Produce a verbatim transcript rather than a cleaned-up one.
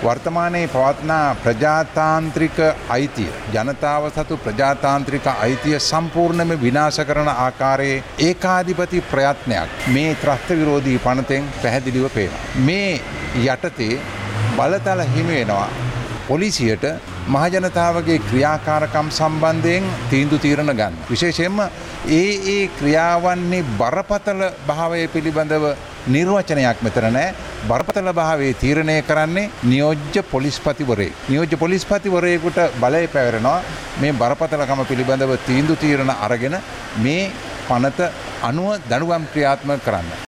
වර්තමානයේ පවත්නා ප්‍රජාතාන්ත්‍රික අයිතිය ජනතාව සතු ප්‍රජාතාන්ත්‍රික අයිතිය සම්පූර්ණයෙන්ම විනාශ කරන ආකාරයේ ඒකාධිපති ප්‍රයත්නයක් මේ ත්‍රස්ත විරෝධී පනතෙන් පැහැදිලිව පේනවා. මේ යටතේ බලතල හිමි වෙනවා පොලිසියට මහජනතාවගේ ක්‍රියාකාරකම් සම්බන්ධයෙන් තීන්දුව තීරණ ගන්න. විශේෂයෙන්ම ඒ ඒ ක්‍රියාවන්හි බරපතල භාවය පිළිබඳව නිර්වචනයක් මෙතන නැහැ. බරපතල භාවයේ තීරණය කරන්නේ නියෝජ්‍ය පොලිස්පතිවරයෙක්. නියෝජ්‍ය පොලිස්පතිවරයෙකුට බලය පැවරෙනවා මේ බරපතලකම පිළිබඳව තීන්දුව තීරණ අරගෙන මේ පනත අනුව දඬුවම් ක්‍රියාත්මක කරන්න.